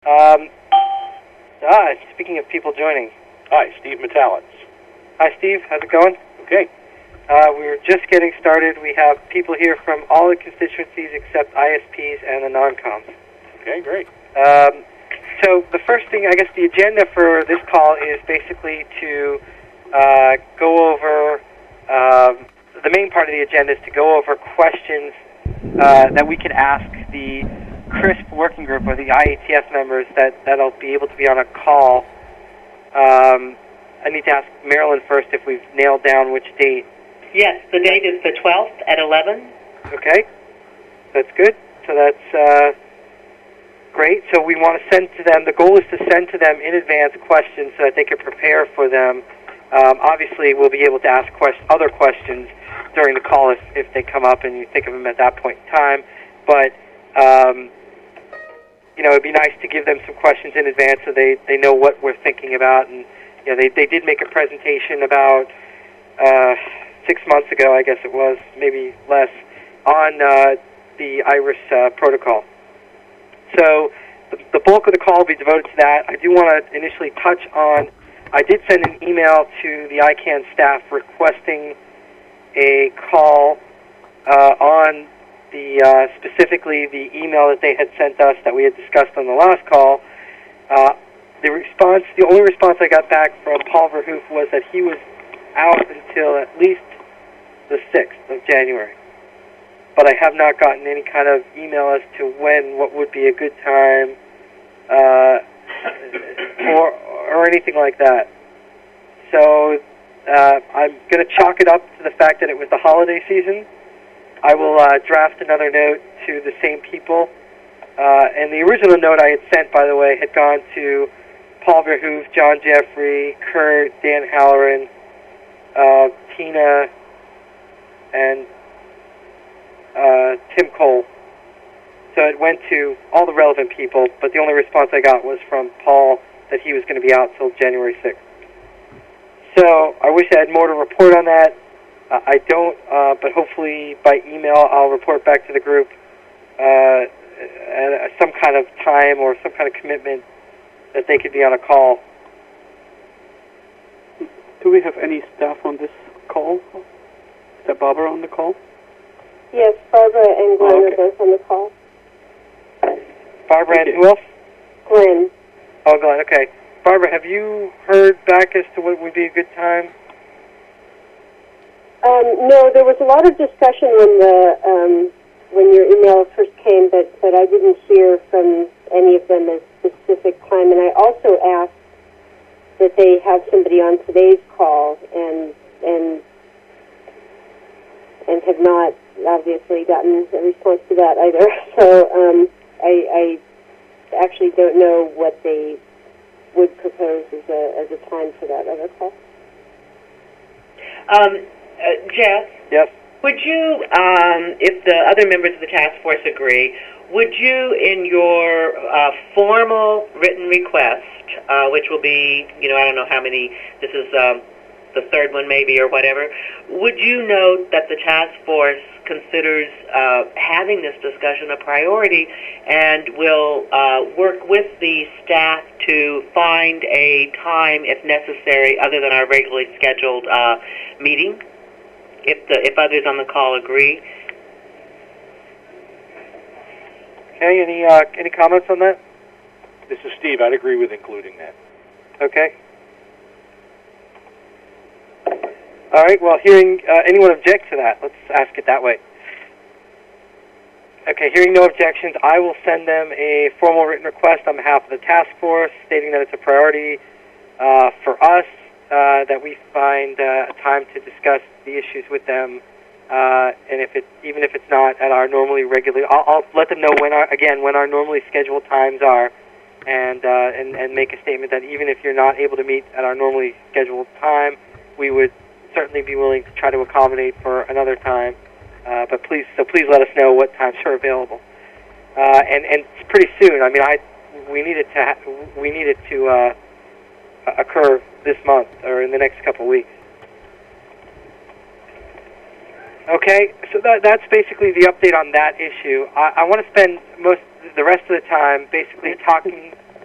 Um, Speaking of people joining. Hi, Steve Metalens. Hi, Steve. How's it going? Okay. We're just getting started. We have people here from all the constituencies except ISPs and the non-coms. Okay, great. So the first thing, I guess the agenda for this call is basically to go over, the main part of the agenda is to go over questions that we could ask the CRISP working group or the IETF members that'll be able to be on a call. I need to ask Marilyn first if we've nailed down which date. Yes, the date is the 12th at 11. Okay, that's good. So that's great. So we want to send to them, the goal is to send to them in advance questions so that they can prepare for them. Obviously, we'll be able to ask other questions during the call if they come up and you think of them at that point in time. But, it'd be nice to give them some questions in advance so they know what we're thinking about. And, they did make a presentation about 6 months ago, I guess it was, maybe less, on the IRIS protocol. So the bulk of the call will be devoted to that. I do want to initially touch on, I did send an email to the ICANN staff requesting a call on the specifically the email that they had sent us that we had discussed on the last call. The only response I got back from Paul Verhoef was that he was out until at least the 6th of January. But I have not gotten any kind of email as to what would be a good time, or anything like that. So I'm going to chalk it up to the fact that it was the holiday season. I will draft another note to the same people. And the original note I had sent, by the way, had gone to Paul Verhoef, John Jeffrey, Kurt, Dan Halloran, Tina, and Tim Cole. So it went to all the relevant people, but the only response I got was from Paul that he was going to be out till January 6th. So I wish I had more to report on that. I don't, but hopefully by email I'll report back to the group some kind of time or some kind of commitment that they could be on a call. Do we have any staff on this call? Is that Barbara on the call? Yes, Barbara and Glenn are both on the call. Barbara and who else? Glenn. Oh, Glenn, okay. Barbara, have you heard back as to what would be a good time? No, there was a lot of discussion when your email first came, but I didn't hear from any of them a specific time. And I also asked that they have somebody on today's call, and have not obviously gotten a response to that either. So I actually don't know what they would propose as a time for that other call. Jeff? Yes? Would you, if the other members of the task force agree, would you, in your formal written request, which will be, I don't know how many, this is the third one maybe or whatever, would you note that the task force considers having this discussion a priority and will work with the staff to find a time, if necessary, other than our regularly scheduled meeting, if others on the call agree? Okay, any comments on that? This is Steve. I'd agree with including that. Okay. All right, well, hearing anyone object to that, let's ask it that way. Okay, hearing no objections, I will send them a formal written request on behalf of the task force stating that it's a priority for us, that we find a time to discuss the issues with them, and even if it's not at our normally regular, I'll let them know when our normally scheduled times are, and make a statement that even if you're not able to meet at our normally scheduled time, we would certainly be willing to try to accommodate for another time. But please let us know what times are available. And it's pretty soon. I mean, we need it to occur this month or in the next couple of weeks. Okay, so that's basically the update on that issue. I want to spend the rest of the time basically talking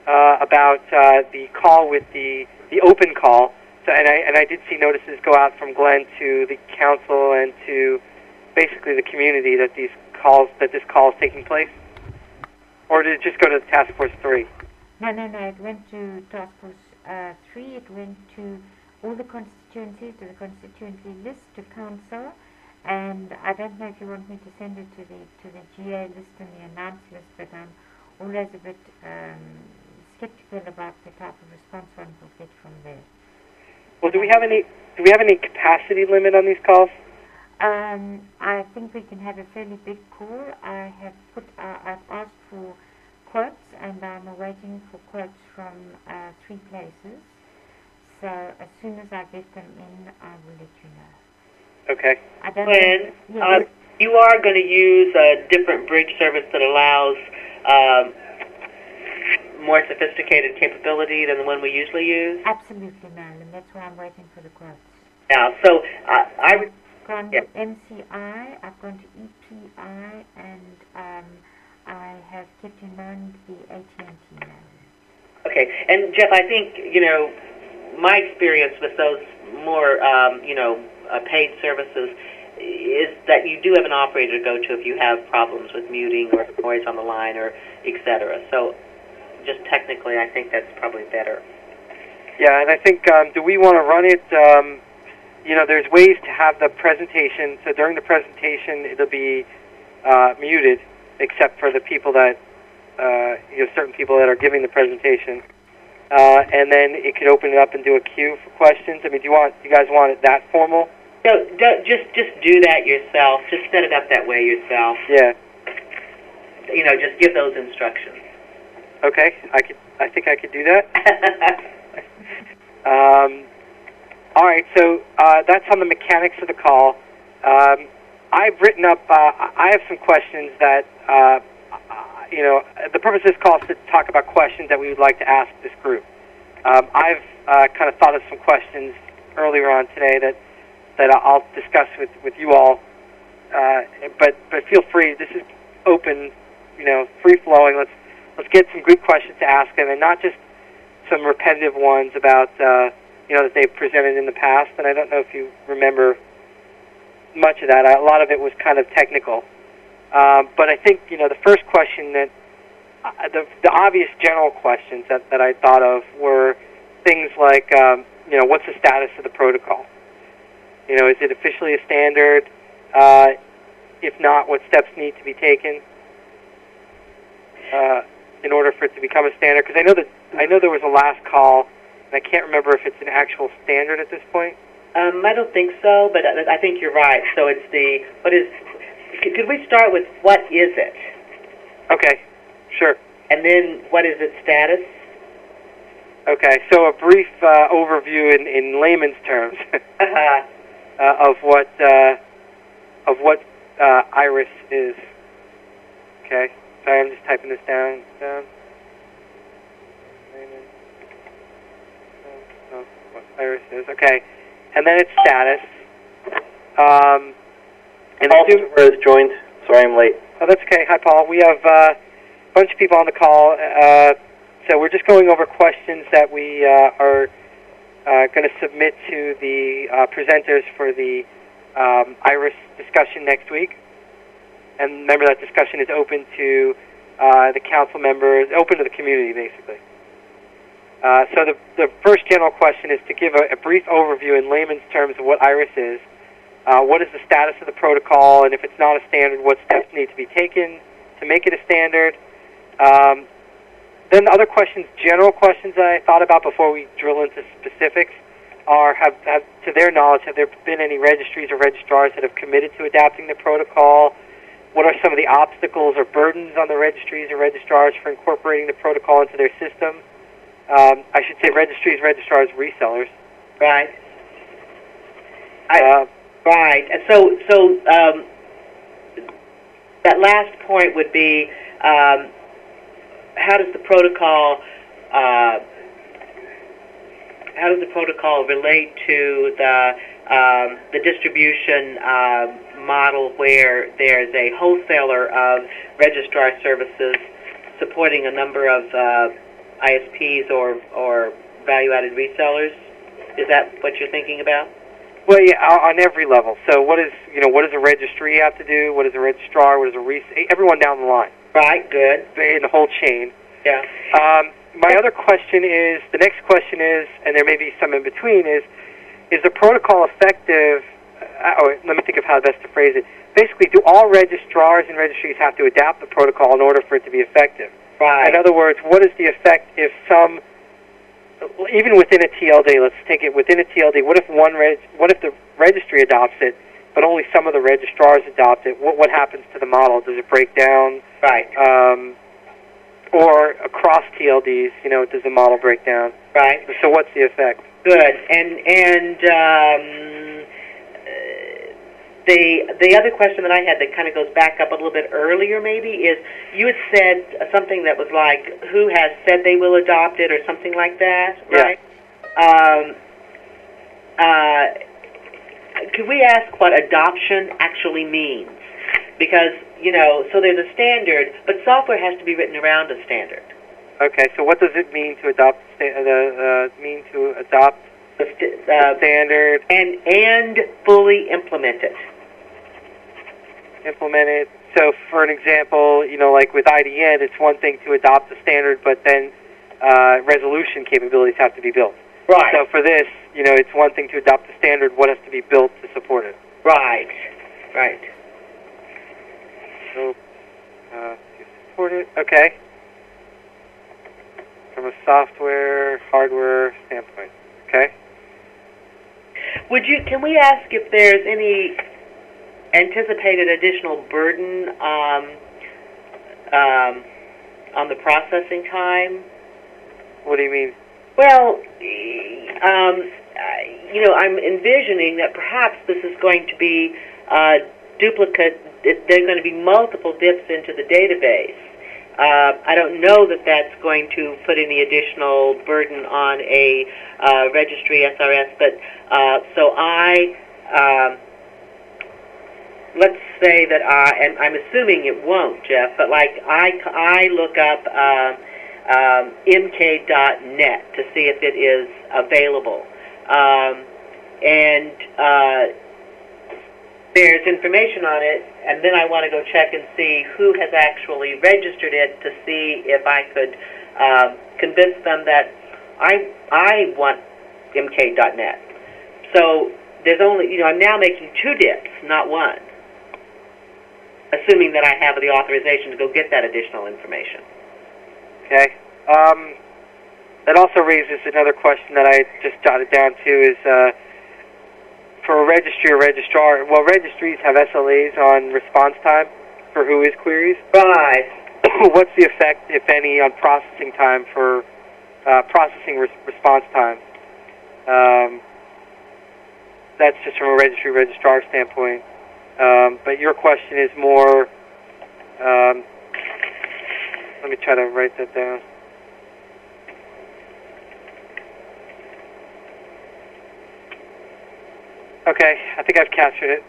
about the call with the open call. So, and I did see notices go out from Glenn to the council and to basically the community that this call is taking place. Or did it just go to Task Force 3? No. It went to Task Force 3. It went to all the constituencies, to the constituency list, to council, and I don't know if you want me to send it to the GA list and the announce list, but I'm always a bit skeptical about the type of response one will get from there. Well, do we have any capacity limit on these calls? I think we can have a fairly big call. I've asked for quotes, and I'm awaiting for quotes from 3 places. So as soon as I get them in, I will let you know. Okay. Glenn, you are going to use a different bridge service that allows more sophisticated capability than the one we usually use? Absolutely, Marilyn. That's why I'm waiting for the quotes. Yeah, so I've gone to MCI, I've gone to EPI, and I have kept in mind the AT&T now. Okay, and Jeff, I think, my experience with those more, paid services is that you do have an operator to go to if you have problems with muting or noise on the line or et cetera. So just technically, I think that's probably better. Yeah, and I think, do we want to run it, there's ways to have the presentation, so during the presentation it'll be muted, except for the people that, certain people that are giving the presentation. And then it could open it up and do a queue for questions. I mean, do you guys want it that formal? No, just do that yourself. Just set it up that way yourself. Yeah. Just give those instructions. Okay, I think I could do that. All right, so that's on the mechanics of the call. I've written up. I have some questions that the purpose of this call is to talk about questions that we would like to ask this group. I've kind of thought of some questions earlier on today that I'll discuss with you all. But feel free. This is open, free flowing. Let's get some good questions to ask them, and not just some repetitive ones about that they've presented in the past. And I don't know if you remember much of that. A lot of it was kind of technical. But I think, the first question that, the obvious general questions that I thought of were things like, what's the status of the protocol? Is it officially a standard? If not, what steps need to be taken in order for it to become a standard? Because I know there was a last call, and I can't remember if it's an actual standard at this point. I don't think so, but I think you're right. So it's could we start with what is it? Okay, sure. And then what is its status? Okay, so a brief overview in layman's terms of what IRIS is. Okay, sorry, I'm just typing this down. What IRIS is. Okay, and then its status. And Paul has joined. Sorry I'm late. Oh, that's okay. Hi, Paul. We have a bunch of people on the call, so we're just going over questions that we are going to submit to the presenters for the IRIS discussion next week. And remember, that discussion is open to the council members, open to the community, basically. So the first general question is to give a brief overview in layman's terms of what IRIS is. What is the status of the protocol, and if it's not a standard, what steps need to be taken to make it a standard? Then the other questions, general questions that I thought about before we drill into specifics are, have to their knowledge, have there been any registries or registrars that have committed to adapting the protocol? What are some of the obstacles or burdens on the registries or registrars for incorporating the protocol into their system? I should say registries, registrars, resellers. Right. Right. And so that last point would be, how does the protocol relate to the distribution model where there's a wholesaler of registrar services supporting a number of ISPs or value-added resellers. Is that what you're thinking about? Well, yeah, on every level. So what does a registry have to do? What does a registrar? What does everyone down the line? Right, good. In the whole chain. Yeah. My other question is, the next question is, and there may be some in between, is the protocol effective? Let me think of how best to phrase it. Basically, do all registrars and registries have to adapt the protocol in order for it to be effective? Right. In other words, what is the effect if even within a TLD, let's take it within a TLD, what if the registry adopts it, but only some of the registrars adopt it? What happens to the model? Does it break down? Right. Or across TLDs, does the model break down? Right. So what's the effect? Good. And the other question that I had that kind of goes back up a little bit earlier maybe is, you had said something that was like, who has said they will adopt it or something like that, right? Yeah. Could we ask what adoption actually means? Because, so there's a standard, but software has to be written around a standard. Okay, so what does it mean to adopt the standard and fully implement it? Implement it. So, for an example, like with IDN, it's one thing to adopt the standard, but then resolution capabilities have to be built. Right. So for this, it's one thing to adopt the standard. What has to be built to support it? Right. Right. So, to support it. Okay. From a software, hardware standpoint. Okay. Can we ask if there's any anticipated additional burden on the processing time? What do you mean? Well, I'm envisioning that perhaps this is going to be duplicate. There are going to be multiple dips into the database. I don't know that that's going to put any additional burden on a registry SRS, but so let's say that and I'm assuming it won't, Jeff, but like I look up mk.net to see if it is available, and there's information on it, and then I want to go check and see who has actually registered it to see if I could convince them that I want mk.net. So there's only, I'm now making 2 dips, not 1, assuming that I have the authorization to go get that additional information. Okay. That also raises another question that I just jotted down too, is for a registry or registrar, well, registries have SLAs on response time for WHOIS queries. Right. What's the effect, if any, on processing time for processing response time? That's just from a registry registrar standpoint. But your question is more, let me try to write that down. Okay, I think I've captured it.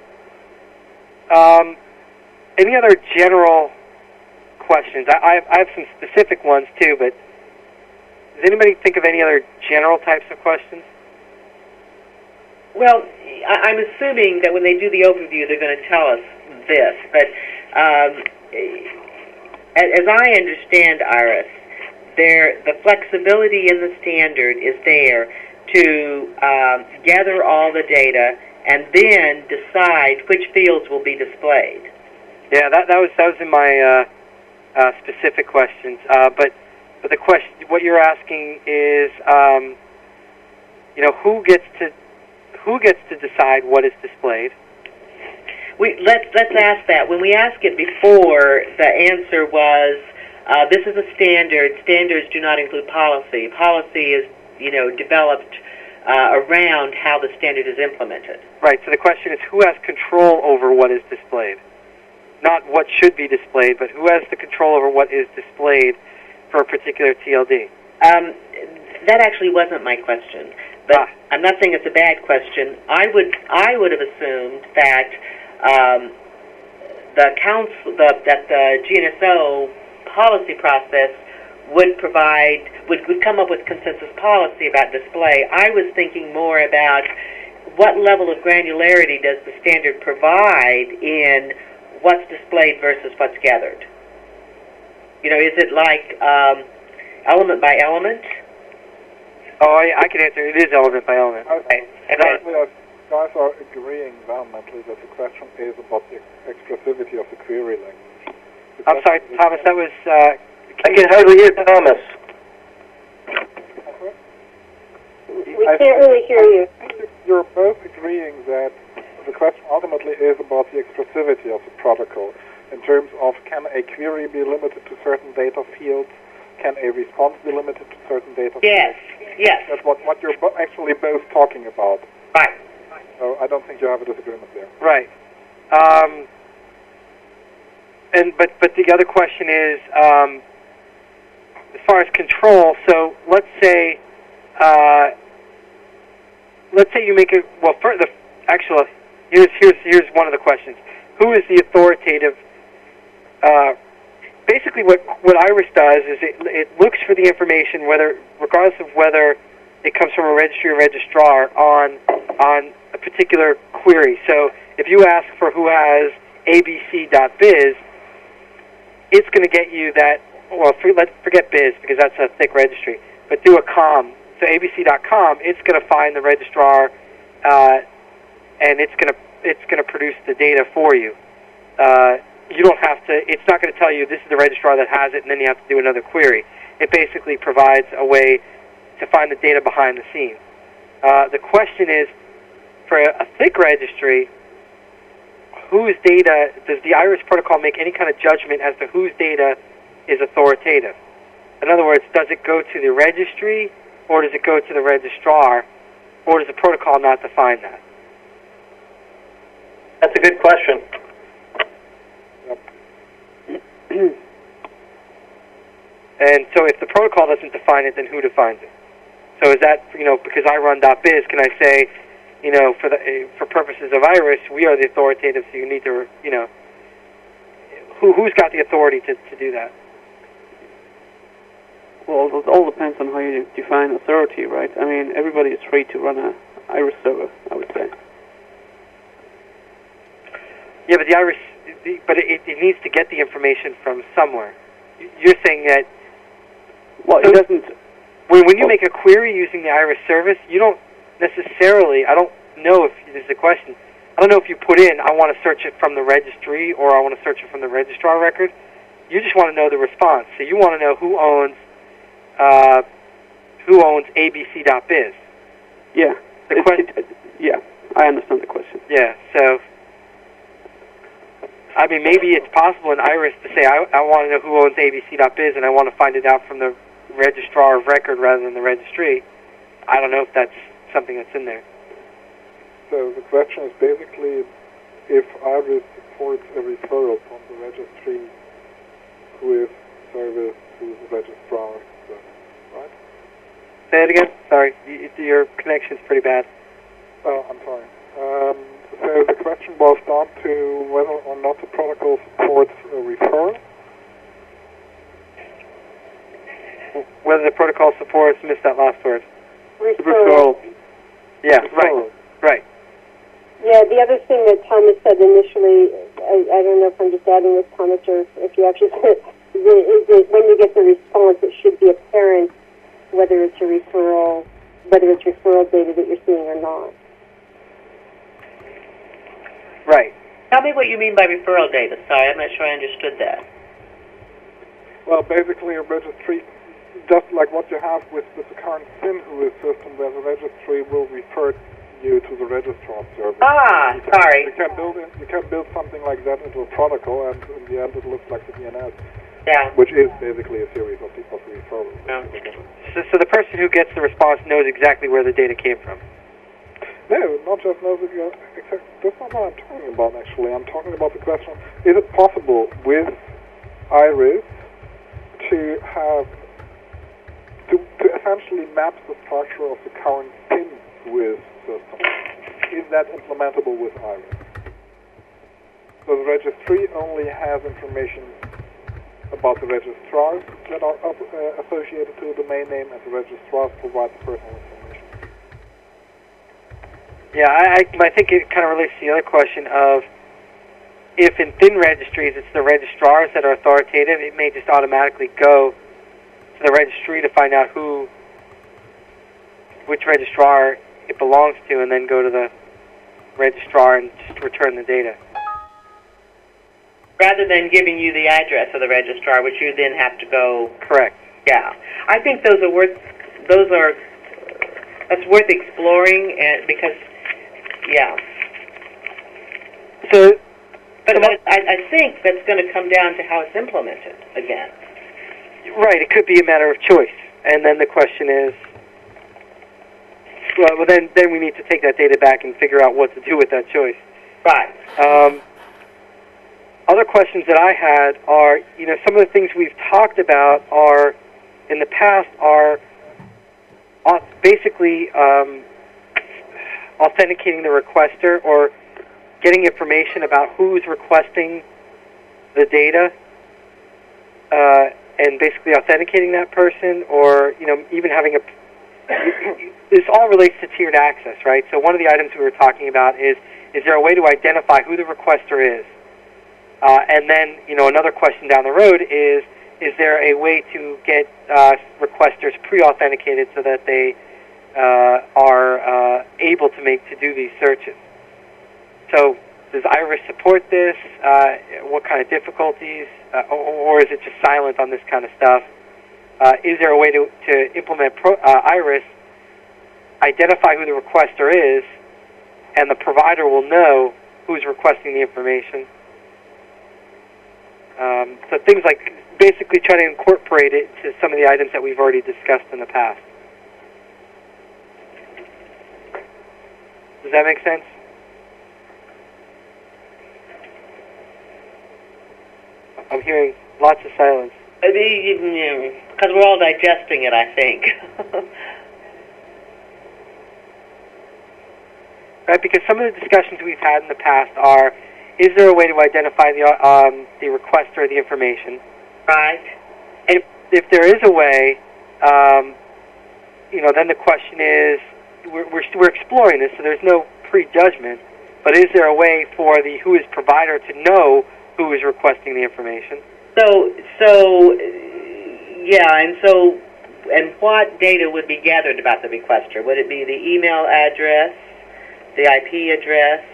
Any other general questions? I have some specific ones too, but does anybody think of any other general types of questions? Well, I'm assuming that when they do the overview, they're going to tell us this. But as I understand Iris, the flexibility in the standard is there to gather all the data and then decide which fields will be displayed. Yeah, that was in my specific questions. But the question, what you're asking is, who gets to decide what is displayed? Let's ask that. When we asked it before, the answer was, this is a standard. Standards do not include policy. Policy is, developed around how the standard is implemented. Right. So the question is, who has control over what is displayed? Not what should be displayed, but who has the control over what is displayed for a particular TLD? That actually wasn't my question. But I'm not saying it's a bad question. I would have assumed that the GNSO policy process would come up with consensus policy about display. I was thinking more about what level of granularity does the standard provide in what's displayed versus what's gathered. Is it like element by element? Oh, I can answer. It is element by element. Okay. Guys are agreeing vehemently that the question is about the expressivity of the query language. I'm sorry, Thomas, that was... I can hardly hear Thomas. We can't really hear you. You're both agreeing that the question ultimately is about the expressivity of the protocol in terms of, can a query be limited to certain data fields? Can a response be limited to certain data Yes, fields? yes. That's what you're actually both talking about. Right. So I don't think you have a disagreement there. Right. But the other question is, as far as control, so let's say you make it, well, here's one of the questions. Who is the authoritative? Basically, what IRIS does is it looks for the information, regardless of whether it comes from a registry or registrar, on a particular query. So if you ask for who has abc.biz, it's going to get you that. Well, forget biz because that's a thick registry. But do a com. So abc.com, it's going to find the registrar, and it's going to produce the data for you. You don't have to. It's not going to tell you this is the registrar that has it, and then you have to do another query. It basically provides a way to find the data behind the scenes. The question is, for a thick registry, whose data does the IRIS protocol make any kind of judgment as to whose data is authoritative? In other words, does it go to the registry, or does it go to the registrar, or does the protocol not define that? That's a good question. And so if the protocol doesn't define it, then who defines it? So is that, because I run .biz, can I say, for purposes of IRIS, we are the authoritative, so you need to, who's got the authority to do that? Well, it all depends on how you define authority, right? I mean, everybody is free to run a IRIS server, I would say. Yeah, but the IRIS, it needs to get the information from somewhere. You're saying that... Well, it doesn't... When you make a query using the IRIS service, you don't necessarily... I don't know if this is a question. I don't know if you put in, I want to search it from the registry, or I want to search it from the registrar record. You just want to know the response. So you want to know who owns abc.biz. Yeah. Yeah, I understand the question. Yeah, so... I mean, maybe it's possible in IRIS to say, I want to know who owns abc.biz, and I want to find it out from the registrar of record rather than the registry. I don't know if that's something that's in there. So the question is basically if IRIS supports a referral from the registry with service to the registrar, right? Say it again? Sorry, your connection's pretty bad. Oh, I'm sorry. So the question boils down to whether or not the protocol supports a referral. Whether the protocol supports, missed that last word. Referral. Yeah, right. Yeah, the other thing that Thomas said initially, I don't know if I'm just adding this, Thomas, or if you actually said it, is that when you get the response, it should be apparent whether it's referral data that you're seeing or not. Right. Tell me what you mean by referral data. Sorry, I'm not sure I understood that. Well, basically a registry, just like what you have with the current SynWho system, where the registry will refer you to the registrar service. Sorry. You can build something like that into a protocol, and in the end it looks like the DNS, which is basically a series of referrals. Yeah. So the person who gets the response knows exactly where the data came from. No, not just knows exactly. That's not what I'm talking about, actually. I'm talking about the question, is it possible with IRIS to essentially map the structure of the current SynWho system? Is that implementable with IRIS? So the registry only has information about the registrars that are associated to the domain name, and the registrars provide the personal information. Yeah, I think it kind of relates to the other question of if in thin registries it's the registrars that are authoritative, it may just automatically go to the registry to find out which registrar it belongs to, and then go to the registrar and just return the data. Rather than giving you the address of the registrar, which you then have to go. Correct. Yeah, I think that's worth exploring, and because, yeah. So, but I think that's going to come down to how it's implemented again. Right, it could be a matter of choice, and then the question is, well, then we need to take that data back and figure out what to do with that choice. Right. Other questions that I had are, some of the things we've talked about are, in the past, are basically authenticating the requester or getting information about who's requesting the data, and basically authenticating that person, or even having this all relates to tiered access, right? So one of the items we were talking about is there a way to identify who the requester is? And then, another question down the road is there a way to get requesters pre-authenticated so that they are able to do these searches? So does IRIS support this? What kind of difficulties? Or is it just silent on this kind of stuff? Is there a way to implement IRIS, identify who the requester is, and the provider will know who's requesting the information? So things like basically try to incorporate it to some of the items that we've already discussed in the past. Does that make sense? I'm hearing lots of silence. Because we're all digesting it, I think. Right, because some of the discussions we've had in the past are, is there a way to identify the requester of the information? Right. If there is a way, then the question is, we're exploring this, so there's no prejudgment, but is there a way for the WHOIS provider to know who is requesting the information? And what data would be gathered about the requester? Would it be the email address, the IP address?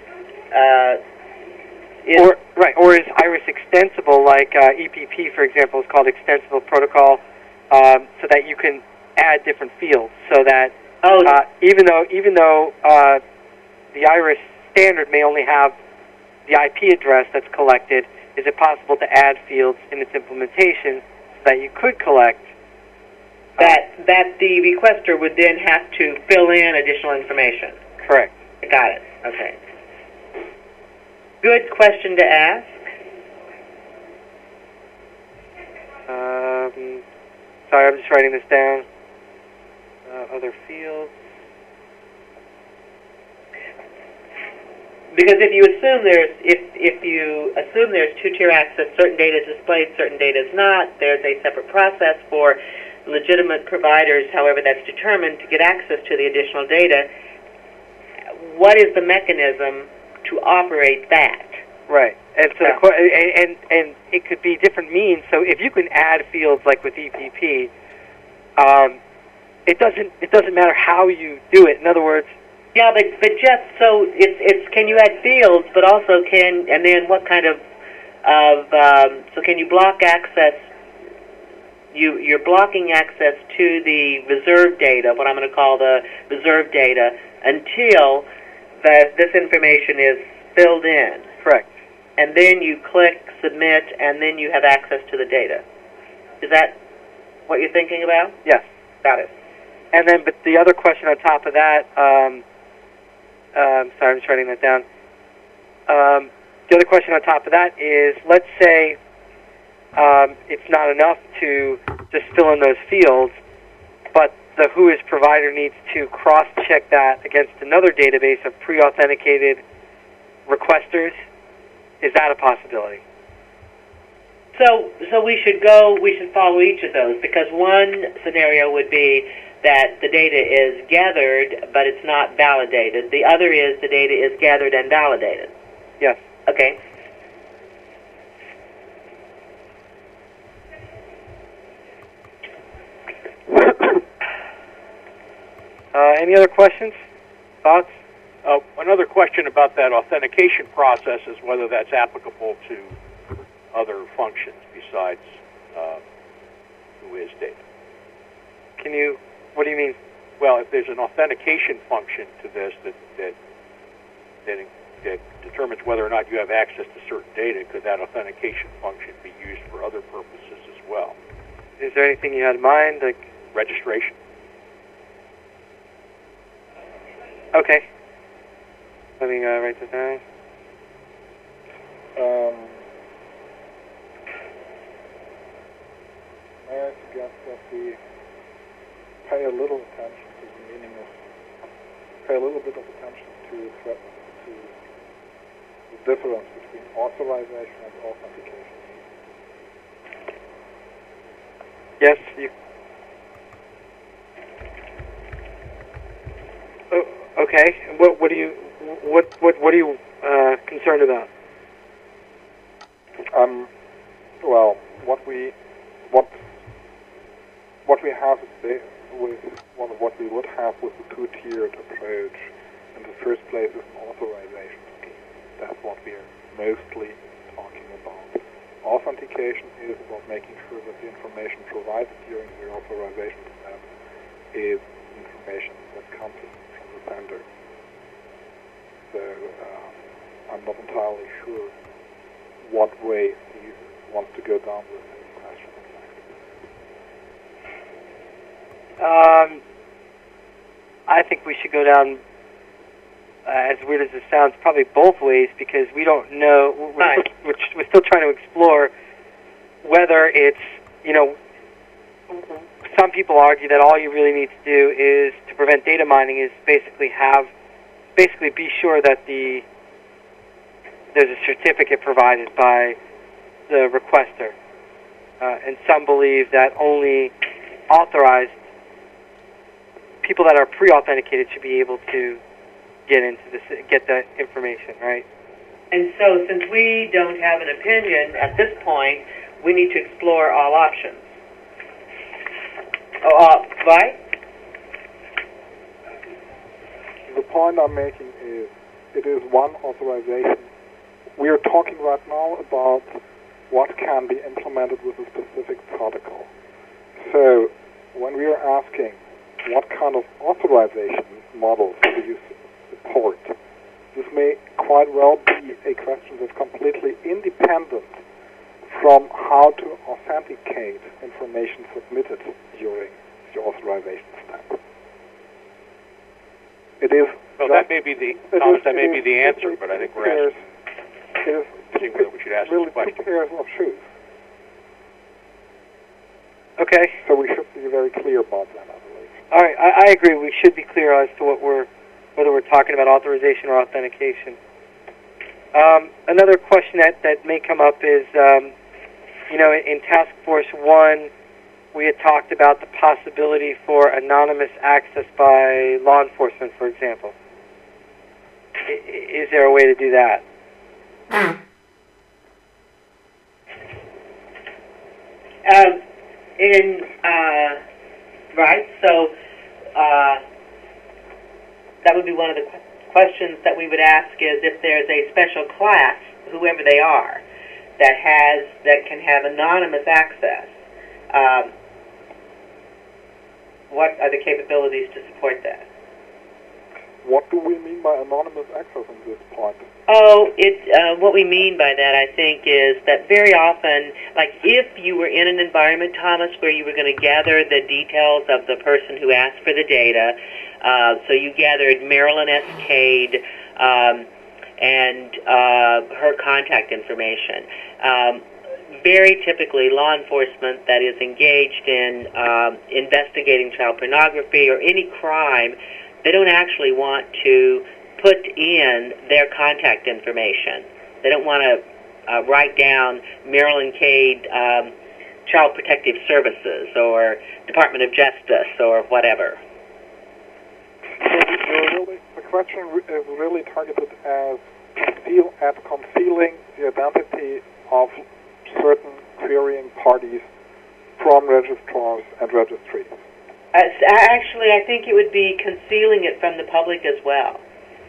Or is IRIS extensible, like EPP, for example, is called extensible protocol, so that you can add different fields, so that even though the IRIS standard may only have the IP address that's collected, is it possible to add fields in its implementation so that you could collect that the requester would then have to fill in additional information? Correct. Got it. Okay. Good question to ask. Sorry, I'm just writing this down. Other fields. Because if you assume there's two-tier access, certain data is displayed, certain data is not. There's a separate process for legitimate providers, however that's determined, to get access to the additional data. What is the mechanism to operate that? Right, and so and it could be different means. So if you can add fields like with EPP, it doesn't matter how you do it. In other words. Yeah, but just so it's can you add fields, but also and then what kind of so can you block access? You're blocking access to the reserved data, what I'm going to call the reserved data, until this information is filled in. Correct. And then you click submit, and then you have access to the data. Is that what you're thinking about? Yes. Got it. And then, but the other question on top of that, sorry, I'm just writing that down. The other question on top of that is, let's say it's not enough to just fill in those fields, but the WHOIS provider needs to cross-check that against another database of pre-authenticated requesters. Is that a possibility? So we should follow each of those, because one scenario would be that the data is gathered, but it's not validated. The other is the data is gathered and validated. Yes. Okay. Any other questions? Thoughts? Another question about that authentication process is whether that's applicable to other functions besides Whois data. What do you mean? Well, if there's an authentication function to this that determines whether or not you have access to certain data, could that authentication function be used for other purposes as well? Is there anything you had in mind, like registration? Okay. Let me write this down. May I suggest that we pay a little attention to the meaning of, pay a little bit of attention to the difference between authorization and authentication. Yes, you. Oh, okay. What are you concerned about? Well, what we have with what we would have with the two-tiered approach in the first place is an authorization scheme. That's what we are mostly talking about. Authentication is about making sure that the information provided during the authorization step is information that comes from the sender. So I'm not entirely sure what way Steve wants to go down with this question exactly. I think we should go down, as weird as it sounds, probably both ways, because we don't know. We're still trying to explore whether it's, some people argue that all you really need to do is, to prevent data mining, is basically be sure that there's a certificate provided by the requester. And some believe that only authorized people that are pre-authenticated should be able to get that information, right? And so, since we don't have an opinion at this point, we need to explore all options. Right? The point I'm making is, it is one authorization. We are talking right now about what can be implemented with a specific protocol. So, when we are asking what kind of authorization models do you support, this may quite well be a question that's completely independent from how to authenticate information submitted during the authorization step. It is. Well, that may be the answer, but I think we're asking whether we should ask really this question. two pairs of shoes. Okay. So we should be very clear about that, I believe. All right, I agree. We should be clear as to whether we're talking about authorization or authentication. Another question that may come up is, in Task Force 1, we had talked about the possibility for anonymous access by law enforcement, for example. Is there a way to do that? Right, so that would be one of the questions that we would ask, is if there's a special class, whoever they are, that can have anonymous access. What are the capabilities to support that? What do we mean by anonymous access in this point? What we mean by that, I think, is that very often, like if you were in an environment, Thomas, where you were going to gather the details of the person who asked for the data, so you gathered Marilyn S. Cade and her contact information. Very typically, law enforcement that is engaged in investigating child pornography or any crime, they don't actually want to put in their contact information. They don't want to write down Maryland Cade Child Protective Services or Department of Justice or whatever? So the question is really targeted at concealing the identity of certain querying parties from registrars and registries. Actually, I think it would be concealing it from the public as well.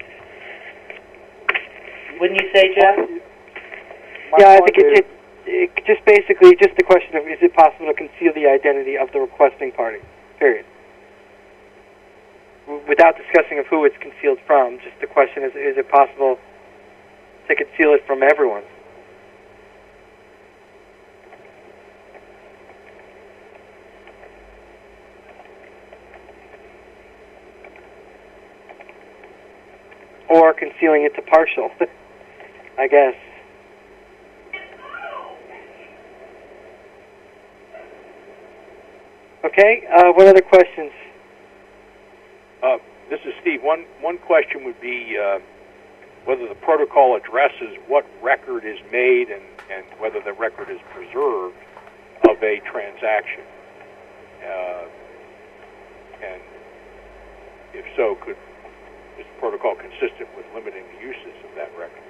Wouldn't you say, Jeff? Yeah, I think it just basically just the question of is it possible to conceal the identity of the requesting party, period. Without discussing of who it's concealed from, just the question is it possible to conceal it from everyone? Or concealing it to partial, I guess. Okay, what other questions? This is Steve. One question would be whether the protocol addresses what record is made and whether the record is preserved of a transaction. And if so, is the protocol consistent with limiting the uses of that record?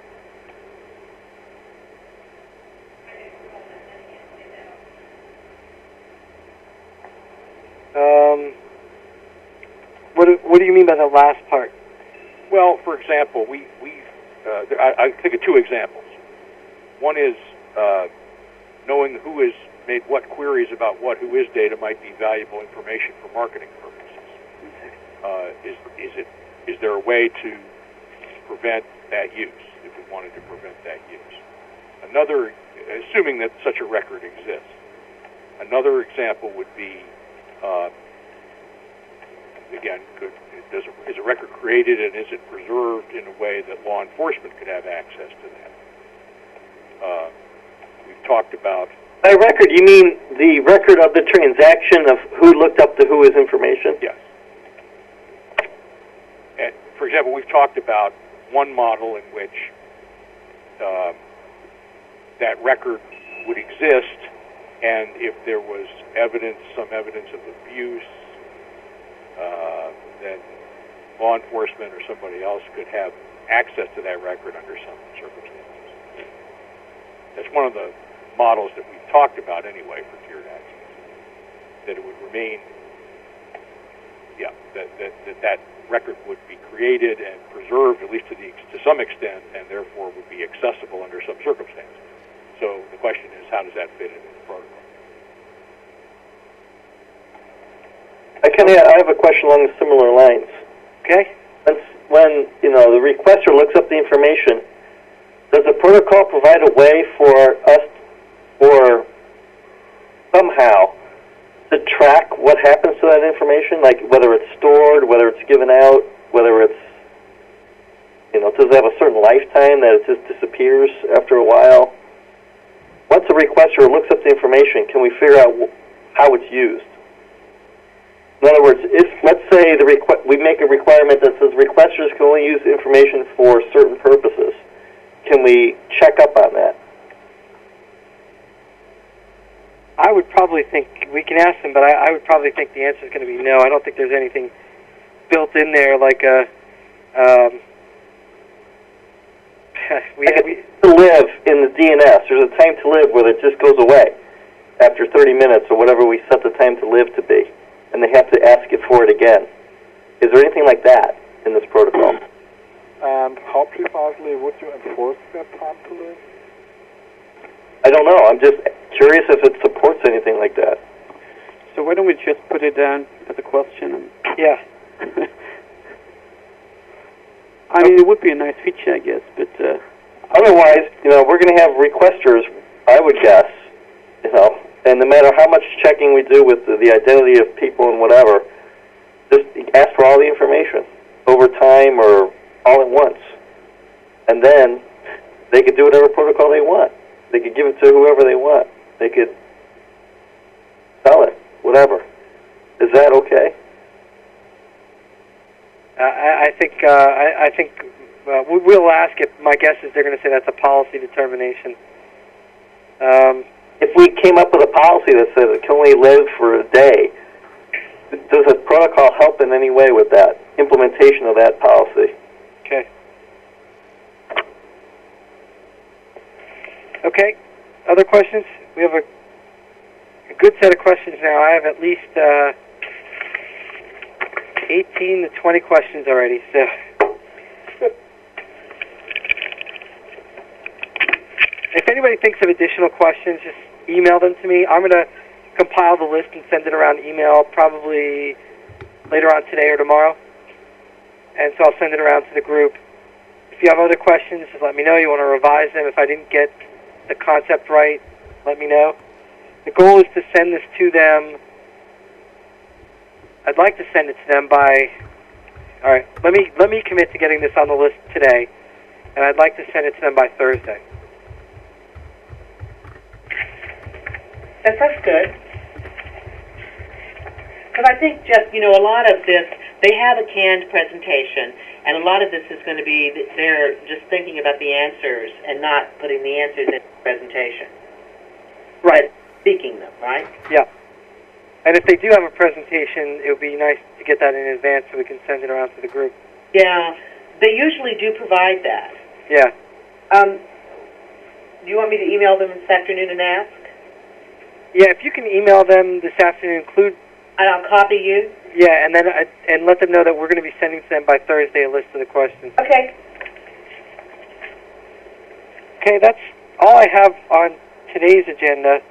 What do you mean by the last part? Well, for example, I think of two examples. One is knowing who has made what queries about who is data might be valuable information for marketing purposes. Is there a way to prevent that use if we wanted to prevent that use? Another, assuming that such a record exists, another example would be, again, is a record created and is it preserved in a way that law enforcement could have access to that? We've talked about... By record, you mean the record of the transaction of who looked up to who is information? Yes. And, for example, we've talked about one model in which that record would exist, and if there was some evidence of abuse, then law enforcement or somebody else could have access to that record under some circumstances. That's one of the models that we've talked about anyway for tiered access. That it would remain, that record would be created and preserved at least to some extent, and therefore would be accessible under some circumstances. So the question is, how does that fit into the protocol? I have a question along similar lines. Okay. When the requester looks up the information, does the protocol provide a way for us, or somehow, to track what happens to that information? Like whether it's stored, whether it's given out, whether it's, does it have a certain lifetime that it just disappears after a while? Once the requester looks up the information, can we figure out how it's used? In other words, if, let's say, we make a requirement that says requesters can only use information for certain purposes, can we check up on that? I would probably think, we can ask them, but I would probably think the answer is going to be no. I don't think there's anything built in there like a... to live in the DNS. There's a time to live where it just goes away after 30 minutes or whatever we set the time to live to be, and they have to ask it for it again. Is there anything like that in this protocol? And how precisely would you enforce that time to live? I don't know. I'm just curious if it supports anything like that. So why don't we just put it down as a question? Yeah. I mean, it would be a nice feature, I guess, but... Otherwise, we're going to have requesters, I would guess, and no matter how much checking we do with the identity of people and whatever, just ask for all the information over time or all at once. And then they could do whatever protocol they want. They could give it to whoever they want. They could sell it, whatever. Is that okay? I think we'll ask it. My guess is they're going to say that's a policy determination. If we came up with a policy that says it can only live for a day, does the protocol help in any way with that implementation of that policy? Okay. Okay. Other questions? We have a good set of questions now. I have at least 18 to 20 questions already. So, if anybody thinks of additional questions, just email them to me. I'm going to compile the list and send it around email probably later on today or tomorrow. And so I'll send it around to the group. If you have other questions, just let me know. You want to revise them. If I didn't get the concept right, let me know. The goal is to send this to them. I'd like to send it to them by... All right, let me commit to getting this on the list today, and I'd like to send it to them by Thursday. That's good. Because I think just, a lot of this, they have a canned presentation, and a lot of this is going to be, they're just thinking about the answers and not putting the answers in the presentation. Right. Speaking them, right? Yeah. And if they do have a presentation, it would be nice to get that in advance so we can send it around to the group. Yeah, they usually do provide that. Yeah. Do you want me to email them this afternoon and ask? Yeah, if you can email them this afternoon, include... And I'll copy you? Yeah, and then and let them know that we're going to be sending to them by Thursday a list of the questions. Okay. Okay, that's all I have on today's agenda.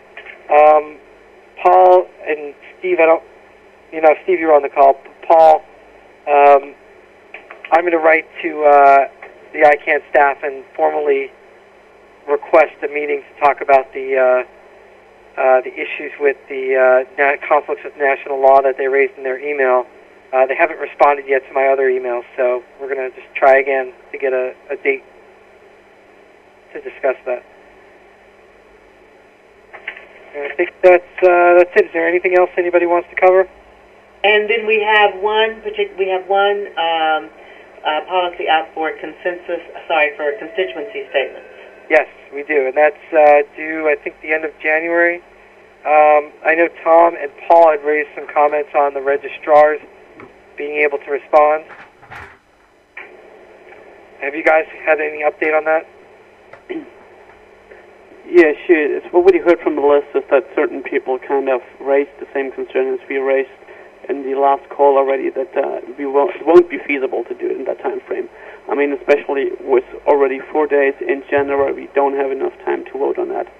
Paul and Steve, Steve, you're on the call. Paul, I'm going to write to the ICANN staff and formally request a meeting to talk about the issues with the conflicts with national law that they raised in their email. They haven't responded yet to my other emails, so we're going to just try again to get a date to discuss that. And I think that's it. Is there anything else anybody wants to cover? And then we have one policy out for constituency statements. Yes, we do, and that's due, I think, the end of January. I know Tom and Paul had raised some comments on the registrars being able to respond. Have you guys had any update on that? Yeah, sure. It's what we heard from the list is that certain people kind of raised the same concerns we raised in the last call already, that it won't be feasible to do it in that time frame. I mean, especially with already 4 days in January, we don't have enough time to vote on that.